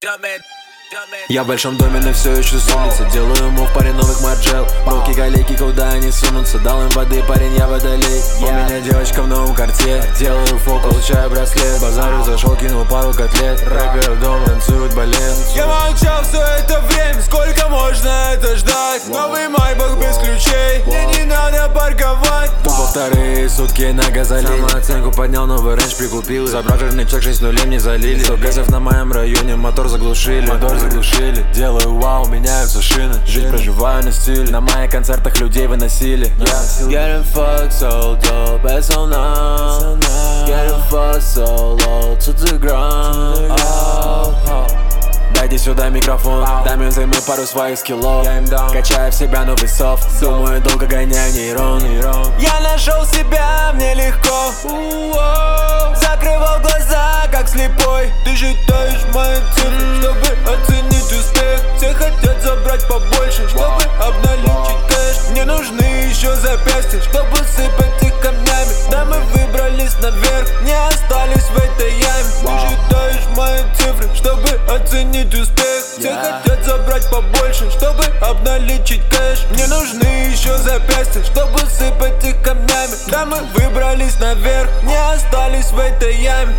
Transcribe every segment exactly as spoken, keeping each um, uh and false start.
Я в большом доме, но все еще с улицы. Делаю ему в паре новых марджел. Руки калеки, куда они сунутся. Дал им воды, парень, я водолей. У меня девочка в новом карте. Делаю фокус, получаю браслет. Базарю зашел, кинул пару котлет. Рэперы дома танцуют балет. Я молчал все это время, сколько можно это ждать? Новый майбах без ключей, мне не надо парковать. Тупо вторые сутки на газолине. Самооценку поднял, новый рейндж прикупил. Забрал жирный чек, шесть нулей не залили. Сто газов на моем районе, мотор заглушили. Мотор заглушили, делаю вау, меняются шины. Жизнь проживаю на стиле. На моих концертах людей выносили. yeah. Getting fucked so dope, it's so now. Getting fucked so low to the ground. oh, oh. Дайте сюда микрофон, дам им займу пару своих скиллов. Качаю в себя новый софт, думаю, долго гоняю нейрон. Я нашел себя, мне легко. Закрывал глаза, как слепой. Ты считаешь мои цифры, чтобы оценить успех. Все хотят забрать побольше, чтобы обналичить кэш. Мне нужны еще запястья, чтобы сыпать их камнями. Да мы выбрались наверх, не остались в этой яме. Ты считаешь мои цифры, чтобы оценить успех. Все yeah. хотят забрать побольше, чтобы обналичить кэш. Мне нужны еще запястья, чтобы сыпать их камнями. Да мы выбрались наверх, не остались в этой яме.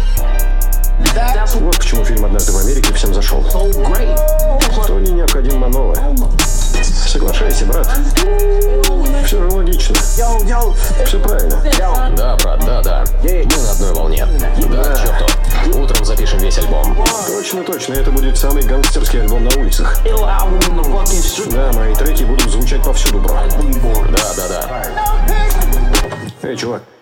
Вот почему фильм «Однажды в Америке» всем зашел. Тони необходимо новое. Соглашайся, брат. Все логично. Все правильно. Да, брат, да, да. Мы на одной волне. Да, да. Черту. Утром запишем весь альбом. Точно, точно. Это будет самый гангстерский альбом на улицах. Да, мои треки будут звучать повсюду, бро. Да, да, да. Эй, чувак.